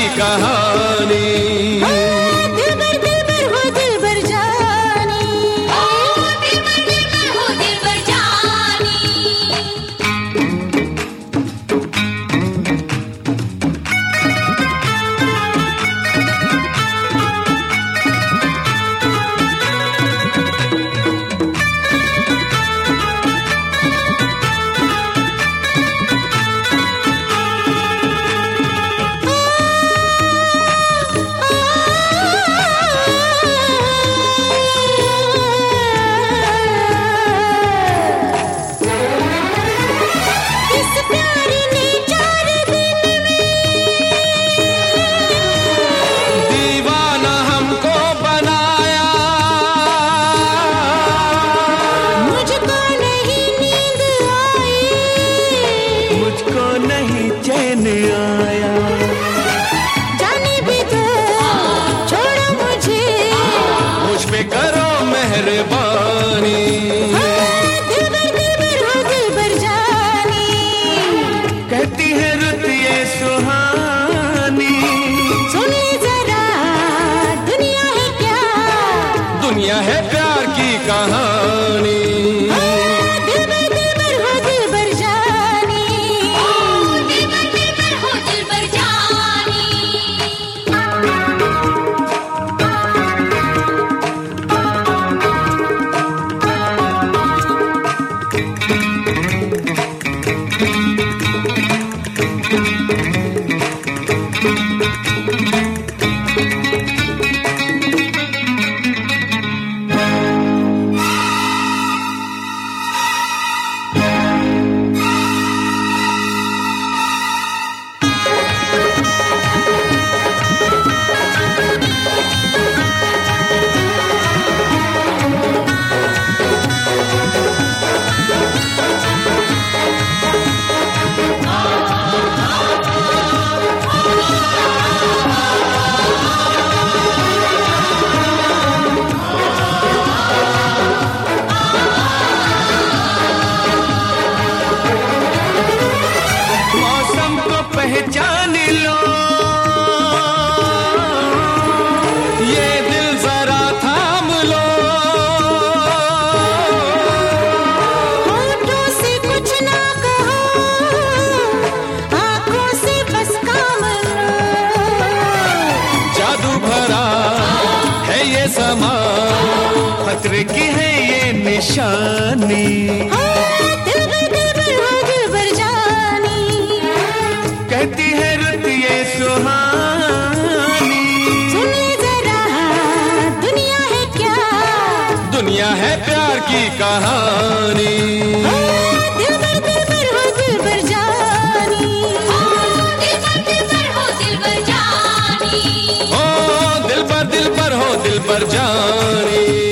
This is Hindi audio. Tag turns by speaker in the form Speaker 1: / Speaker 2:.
Speaker 1: कहानी।
Speaker 2: नहीं चैन आया,
Speaker 3: जाने भी दो, छोड़ो मुझे,
Speaker 1: मुझ पे करो मेहरबानी।
Speaker 3: दिल भर जानी,
Speaker 2: कहती है रुत ये सुहानी।
Speaker 3: सुनिए जरा दुनिया है क्या,
Speaker 1: दुनिया है प्यार की कहानी।
Speaker 2: पहचान लो,
Speaker 1: ये दिल जरा थाम लो,
Speaker 3: होठों से कुछ ना कहो, आंखों से बस काम लो।
Speaker 1: जादू भरा है ये समा,
Speaker 2: खतरे की है ये निशानी। कहती है रुत ये सुहानी।
Speaker 3: सुनिए जरा दुनिया है क्या,
Speaker 1: दुनिया है प्यार की कहानी।
Speaker 3: दिल भर जानी,
Speaker 1: दिल पर हो दिल पर जानी।